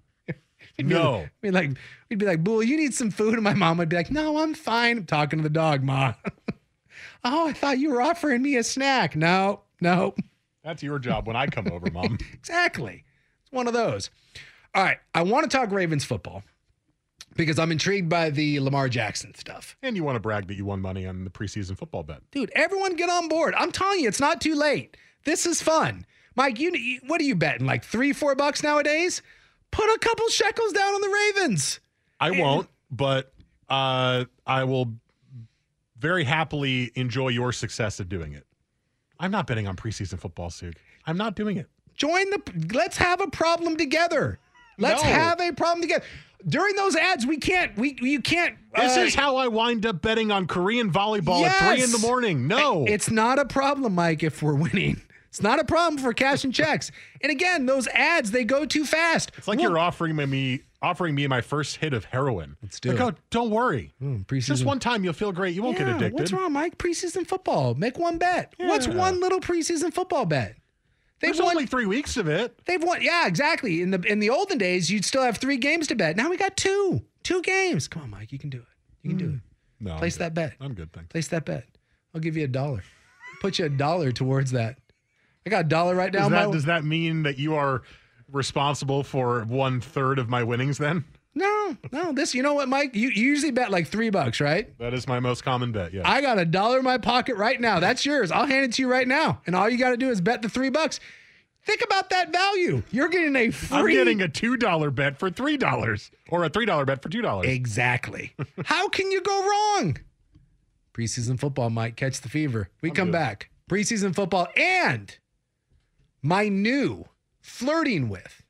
Speaker 8: No.
Speaker 7: We'd be like, Bool, you need some food? And my mom would be like, no, I'm fine. I'm talking to the dog, Ma. Oh, I thought you were offering me a snack. No.
Speaker 8: That's your job when I come over, Mom.
Speaker 7: Exactly. It's one of those. All right. I want to talk Ravens football because I'm intrigued by the Lamar Jackson stuff.
Speaker 8: And you want to brag that you won money on the preseason football bet.
Speaker 7: Dude, everyone get on board. I'm telling you, it's not too late. This is fun. Mike, what are you betting? Like $3-4 nowadays? Put a couple shekels down on the Ravens.
Speaker 8: I won't, but I will very happily enjoy your success of doing it. I'm not betting on preseason football, Sug. I'm not doing it.
Speaker 7: Let's have a problem together. Let's have a problem together. During those ads, you can't.
Speaker 8: This is how I wind up betting on Korean volleyball at 3 a.m. No.
Speaker 7: It's not a problem, Mike, if we're winning. It's not a problem for cash and checks. And again, those ads, they go too fast.
Speaker 8: It's like you're offering me my first hit of heroin.
Speaker 7: Let's do it.
Speaker 8: Don't worry. Just one time, you'll feel great. You won't get addicted.
Speaker 7: What's wrong, Mike? Preseason football. Make one bet. Yeah. What's one little preseason football bet?
Speaker 8: There's only 3 weeks of it.
Speaker 7: They've won. Yeah, exactly. In the olden days, you'd still have 3 games to bet. Now we got 2 games. Come on, Mike. You can do it. You can do it.
Speaker 8: No,
Speaker 7: Place that bet.
Speaker 8: I'm good, thanks.
Speaker 7: Place that bet. I'll give you $1. Put you $1 towards that. I got $1 right now.
Speaker 8: Does that mean that you are responsible for 1/3 of my winnings then?
Speaker 7: No. You know what, Mike? You usually bet like $3, right?
Speaker 8: That is my most common bet, yeah.
Speaker 7: I got $1 in my pocket right now. That's yours. I'll hand it to you right now. And all you got to do is bet the $3. Think about that value. You're getting a free.
Speaker 8: I'm getting a $2 bet for $3 or a $3 bet for $2.
Speaker 7: Exactly. How can you go wrong? Preseason football might catch the fever. We come back. Preseason football and my new flirting with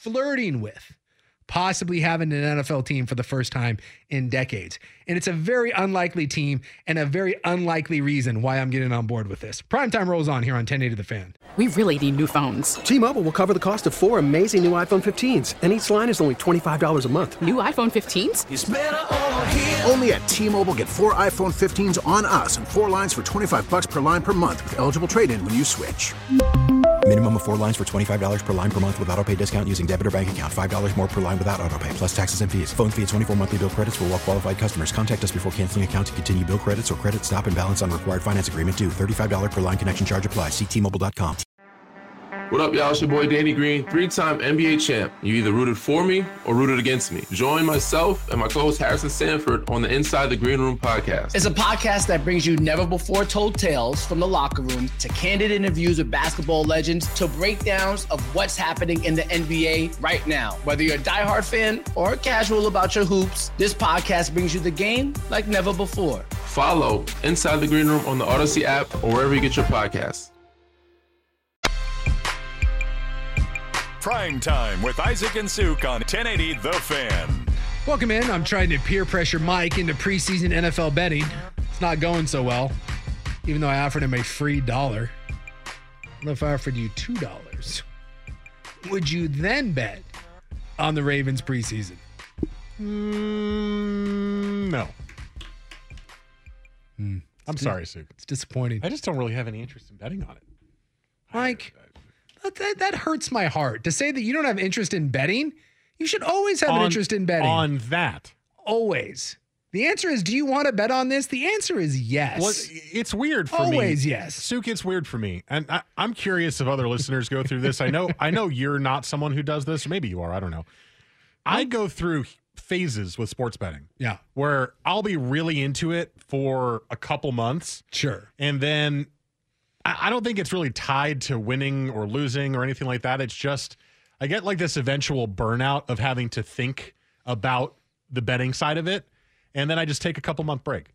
Speaker 7: possibly having an NFL team for the first time in decades. And it's a very unlikely team and a very unlikely reason why I'm getting on board with this. Primetime rolls on here on 1080 The Fan.
Speaker 14: We really need new phones.
Speaker 15: T-Mobile will cover the cost of 4 amazing new iPhone 15s, and each line is only $25 a month.
Speaker 14: New iPhone 15s?
Speaker 16: It's better over here.
Speaker 14: Only at T-Mobile, get 4 iPhone 15s on us and 4 lines for $25 per line per month with eligible trade-in when you switch.
Speaker 16: Minimum of 4 lines for $25 per line per month with autopay discount using debit or bank account. $5 more per line without autopay, plus taxes and fees. Phone fee at 24 monthly bill credits for well-qualified customers. Contact us before canceling account to continue bill credits or credit stop and balance on required finance agreement due. $35 per line connection charge applies. See T-Mobile.com.
Speaker 17: What up, y'all? It's your boy Danny Green, 3-time NBA champ. You either rooted for me or rooted against me. Join myself and my co-host Harrison Sanford on the Inside the Green Room podcast.
Speaker 18: It's a podcast that brings you never-before-told tales from the locker room to candid interviews with basketball legends to breakdowns of what's happening in the NBA right now. Whether you're a diehard fan or casual about your hoops, this podcast brings you the game like never before.
Speaker 17: Follow Inside the Green Room on the Odyssey app or wherever you get your podcasts.
Speaker 4: Prime Time with Isaac and Suk on 1080 The Fan.
Speaker 7: Welcome in. I'm trying to peer pressure Mike into preseason NFL betting. It's not going so well, even though I offered him a free $1. What if I offered you $2? Would you then bet on the Ravens preseason?
Speaker 8: No. I'm sorry, Suk.
Speaker 7: It's disappointing.
Speaker 8: I just don't really have any interest in betting on it.
Speaker 7: Mike, that hurts my heart. To say that you don't have interest in betting, you should always have an interest in betting.
Speaker 8: On that.
Speaker 7: Always. The answer is, do you want to bet on this? The answer is yes.
Speaker 8: Well, it's weird for me.
Speaker 7: Always yes.
Speaker 8: Suk, it's weird for me. And I'm curious if other listeners go through this. I know you're not someone who does this, or maybe you are. I don't know. I go through phases with sports betting.
Speaker 7: Yeah.
Speaker 8: Where I'll be really into it for a couple months.
Speaker 7: Sure.
Speaker 8: And then I don't think it's really tied to winning or losing or anything like that. It's just I get like this eventual burnout of having to think about the betting side of it, and then I just take a couple month break.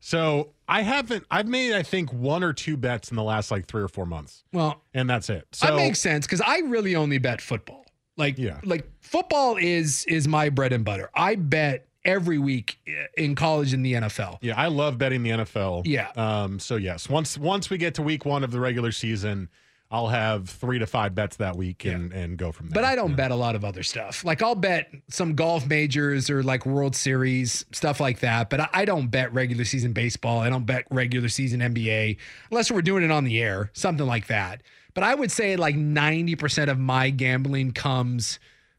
Speaker 8: So I've made, I think, 1 or 2 bets in the last like 3 or 4 months.
Speaker 7: Well,
Speaker 8: and that's it. So
Speaker 7: that makes sense because I really only bet football. Like football is my bread and butter. I bet every week in college and the NFL.
Speaker 8: Yeah, I love betting the NFL.
Speaker 7: Yeah.
Speaker 8: So yes, once we get to week 1 of the regular season, I'll have 3 to 5 bets that week and go from there.
Speaker 7: But I don't bet a lot of other stuff. Like I'll bet some golf majors or like World Series, stuff like that. But I don't bet regular season baseball. I don't bet regular season NBA unless we're doing it on the air, something like that. But I would say like 90% of my gambling comes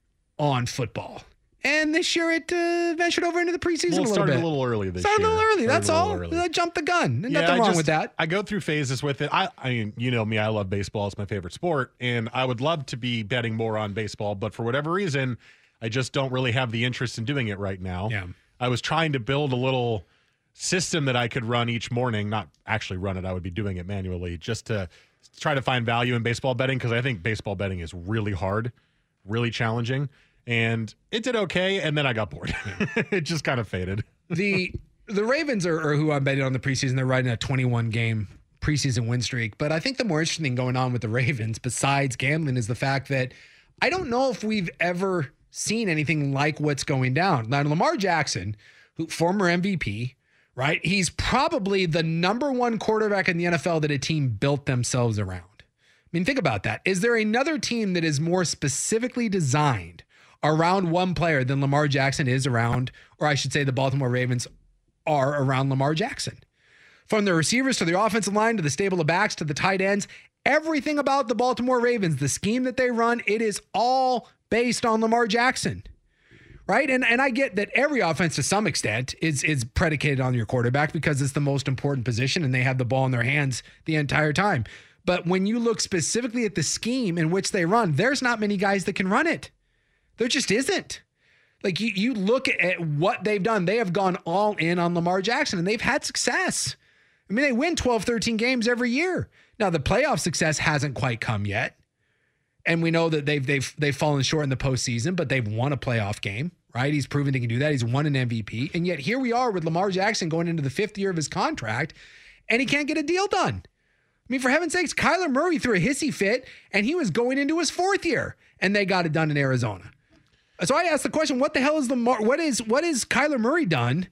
Speaker 7: on football. And this year it ventured over into the preseason a little bit.
Speaker 8: Started a little early this year.
Speaker 7: Started a little early, that's all. I jumped the gun. Nothing wrong with that.
Speaker 8: I go through phases with it. I mean, you know me, I love baseball. It's my favorite sport. And I would love to be betting more on baseball. But for whatever reason, I just don't really have the interest in doing it right now.
Speaker 7: Yeah.
Speaker 8: I was trying to build a little system that I could run each morning. Not actually run it. I would be doing it manually just to try to find value in baseball betting because I think baseball betting is really hard, really challenging. And it did okay, and then I got bored. It just kind of faded.
Speaker 7: The Ravens are who I'm betting on the preseason. They're riding a 21-game preseason win streak. But I think the more interesting thing going on with the Ravens, besides gambling, is the fact that I don't know if we've ever seen anything like what's going down. Now, Lamar Jackson, former MVP, right? He's probably the number 1 quarterback in the NFL that a team built themselves around. I mean, think about that. Is there another team that is more specifically designed around one player than Lamar Jackson is around, or I should say the Baltimore Ravens are around Lamar Jackson? From the receivers to the offensive line to the stable of backs to the tight ends, everything about the Baltimore Ravens, the scheme that they run, it is all based on Lamar Jackson, right? And I get that every offense to some extent is predicated on your quarterback because it's the most important position and they have the ball in their hands the entire time. But when you look specifically at the scheme in which they run, there's not many guys that can run it. There just isn't. Like you look at what they've done. They have gone all in on Lamar Jackson and they've had success. I mean, they win 12, 13 games every year. Now the playoff success hasn't quite come yet. And we know that they've fallen short in the postseason, but they've won a playoff game, right? He's proven he can do that. He's won an MVP. And yet here we are with Lamar Jackson going into the 5th year of his contract and he can't get a deal done. I mean, for heaven's sakes, Kyler Murray threw a hissy fit and he was going into his 4th year and they got it done in Arizona. So I asked the question, what the hell is what is Kyler Murray done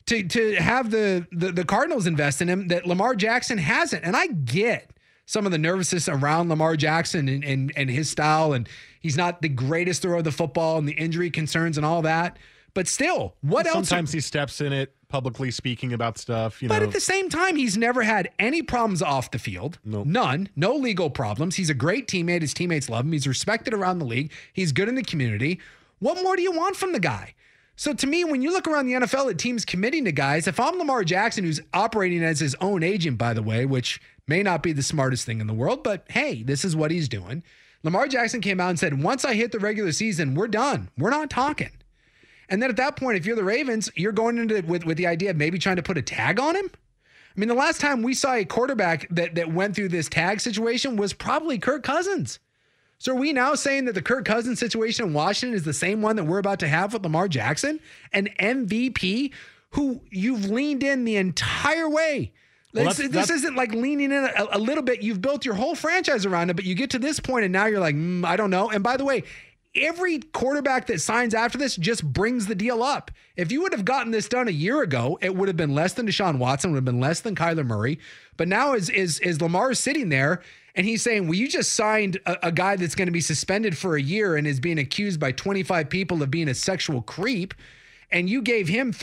Speaker 7: to have the Cardinals invest in him that Lamar Jackson hasn't? And I get some of the nervousness around Lamar Jackson and his style, and he's not the greatest thrower of the football and the injury concerns and all that. But still, what else?
Speaker 8: Sometimes he steps in it publicly speaking about stuff.
Speaker 7: But at the same time, he's never had any problems off the field.
Speaker 8: Nope.
Speaker 7: None. No legal problems. He's a great teammate. His teammates love him. He's respected around the league. He's good in the community. What more do you want from the guy? So to me, when you look around the NFL at teams committing to guys, if I'm Lamar Jackson, who's operating as his own agent, by the way, which may not be the smartest thing in the world, but hey, this is what he's doing. Lamar Jackson came out and said, once I hit the regular season, we're done. We're not talking. And then at that point, if you're the Ravens, you're going into it with the idea of maybe trying to put a tag on him. I mean, the last time we saw a quarterback that went through this tag situation was probably Kirk Cousins. So are we now saying that the Kirk Cousins situation in Washington is the same one that we're about to have with Lamar Jackson, an MVP who you've leaned in the entire way? Well, this isn't like leaning in a little bit. You've built your whole franchise around it, but you get to this point and now you're like, I don't know. And by the way, every quarterback that signs after this just brings the deal up. If you would have gotten this done a year ago, it would have been less than Deshaun Watson, would have been less than Kyler Murray. But now is Lamar sitting there and he's saying, well, you just signed a guy that's going to be suspended for a year and is being accused by 25 people of being a sexual creep. And you gave him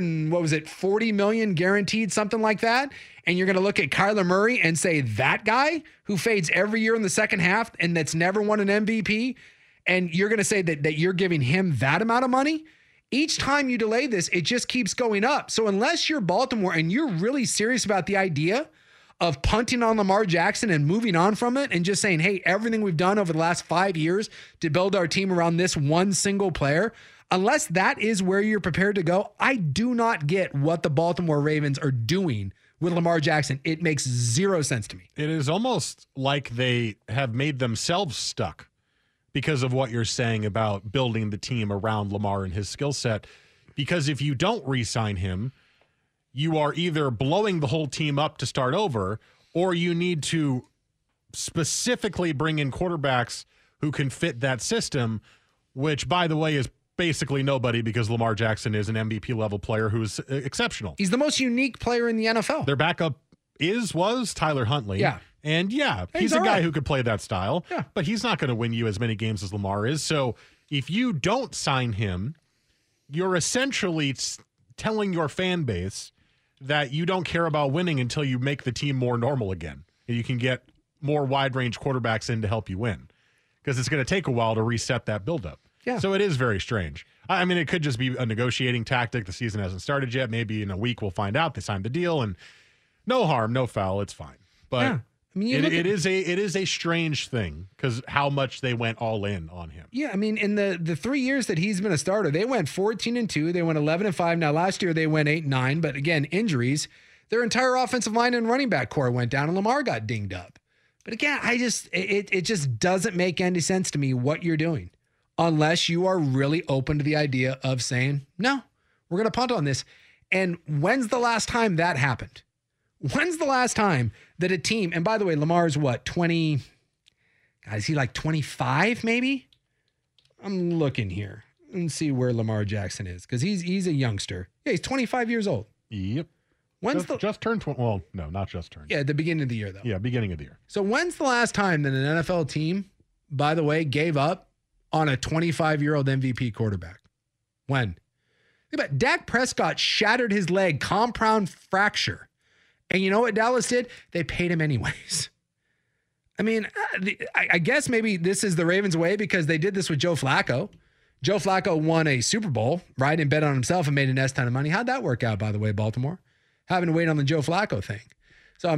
Speaker 7: $40 million guaranteed, something like that. And you're going to look at Kyler Murray and say that guy who fades every year in the second half and that's never won an MVP. And you're going to say that you're giving him that amount of money? Each time you delay this, it just keeps going up. So unless you're Baltimore and you're really serious about the idea of punting on Lamar Jackson and moving on from it and just saying, hey, everything we've done over the last 5 years to build our team around this one single player, unless that is where you're prepared to go, I do not get what the Baltimore Ravens are doing with Lamar Jackson. It makes zero sense to me.
Speaker 8: It is almost like they have made themselves stuck because of what you're saying about building the team around Lamar and his skill set. Because if you don't re-sign him, you are either blowing the whole team up to start over, or you need to specifically bring in quarterbacks who can fit that system, which, by the way, is basically nobody because Lamar Jackson is an MVP level player who's exceptional.
Speaker 7: He's the most unique player in the NFL.
Speaker 8: Their backup was Tyler Huntley.
Speaker 7: Yeah.
Speaker 8: And he's a guy who could play that style. Yeah. But he's not going to win you as many games as Lamar is. So if you don't sign him, you're essentially telling your fan base that you don't care about winning until you make the team more normal again. And you can get more wide-range quarterbacks in to help you win. Because it's going to take a while to reset that buildup.
Speaker 7: Yeah.
Speaker 8: So it is very strange. I mean, it could just be a negotiating tactic. The season hasn't started yet. Maybe in a week we'll find out. They signed the deal, and no harm, no foul. It's fine. But
Speaker 7: yeah. I mean,
Speaker 8: it is a strange thing because how much they went all in on him.
Speaker 7: Yeah, I mean, in the 3 years that he's been a starter, they went 14-2. They went 11-5. Now last year they went 8-9. But again, injuries. Their entire offensive line and running back core went down, and Lamar got dinged up. But again, it just doesn't make any sense to me what you're doing, unless you are really open to the idea of saying, no, we're going to punt on this. And when's the last time that happened? When's the last time that a team, and by the way, Lamar's what, 20, God, is he like 25 maybe? I'm looking here and see where Lamar Jackson is because he's a youngster. Yeah, he's 25 years old.
Speaker 8: Yep.
Speaker 7: Just
Speaker 8: turned 20. Well, no, not just turned.
Speaker 7: Yeah, at the beginning of the year, though.
Speaker 8: Yeah, beginning of the year.
Speaker 7: So when's the last time that an NFL team, by the way, gave up on a 25-year-old MVP quarterback? When? Think about it. Dak Prescott shattered his leg, compound fracture. And you know what Dallas did? They paid him anyways. I mean, I guess maybe this is the Ravens' way because they did this with Joe Flacco. Joe Flacco won a Super Bowl, right, and bet on himself and made a nest ton of money. How'd that work out, by the way, Baltimore? Having to wait on the Joe Flacco thing. So,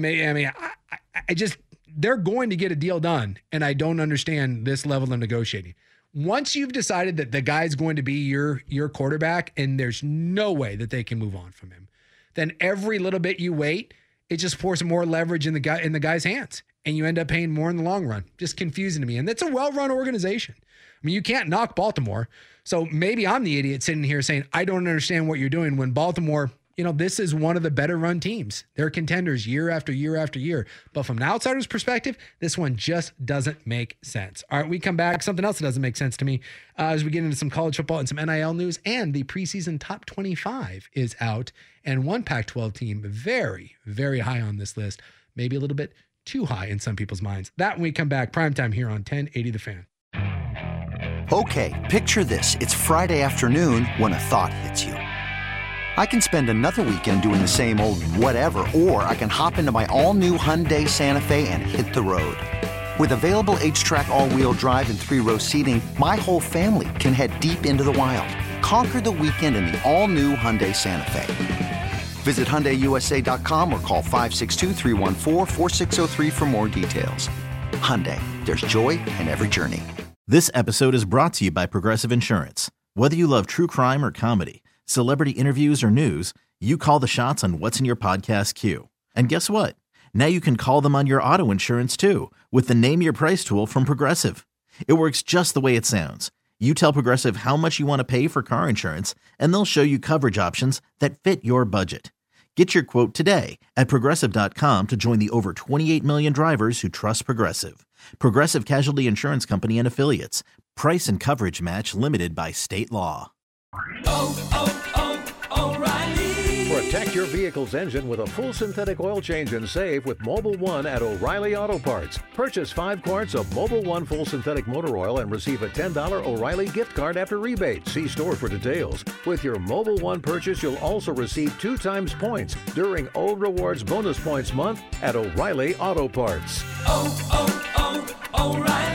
Speaker 7: I just, they're going to get a deal done, and I don't understand this level of negotiating. Once you've decided that the guy's going to be your quarterback and there's no way that they can move on from him, then every little bit you wait, it just pours more leverage in the guy's hands, and you end up paying more in the long run. Just confusing to me. And that's a well-run organization. I mean, you can't knock Baltimore. So maybe I'm the idiot sitting here saying, I don't understand what you're doing when Baltimore, this is one of the better run teams. They're contenders year after year after year. But from an outsider's perspective, this one just doesn't make sense. All right, we come back. Something else that doesn't make sense to me as we get into some college football and some NIL news, and the preseason top 25 is out. And one Pac-12 team very, very high on this list, maybe a little bit too high in some people's minds. That when we come back, primetime here on 1080 The Fan.
Speaker 2: Okay, picture this. It's Friday afternoon when a thought hits you. I can spend another weekend doing the same old whatever, or I can hop into my all-new Hyundai Santa Fe and hit the road. With available H-Track all-wheel drive and 3-row seating, my whole family can head deep into the wild. Conquer the weekend in the all-new Hyundai Santa Fe. Visit HyundaiUSA.com or call 562-314-4603 for more details. Hyundai, there's joy in every journey.
Speaker 12: This episode is brought to you by Progressive Insurance. Whether you love true crime or comedy, celebrity interviews or news, you call the shots on what's in your podcast queue. And guess what? Now you can call them on your auto insurance too with the Name Your Price tool from Progressive. It works just the way it sounds. You tell Progressive how much you want to pay for car insurance, and they'll show you coverage options that fit your budget. Get your quote today at Progressive.com to join the over 28 million drivers who trust Progressive. Progressive Casualty Insurance Company and Affiliates. Price and coverage match limited by state law.
Speaker 19: O'Reilly. Protect your vehicle's engine with a full synthetic oil change and save with Mobil 1 at O'Reilly Auto Parts. Purchase 5 quarts of Mobil 1 full synthetic motor oil and receive a $10 O'Reilly gift card after rebate. See store for details. With your Mobil 1 purchase, you'll also receive 2 times points during O Rewards Bonus Points Month at O'Reilly Auto Parts.
Speaker 6: O'Reilly.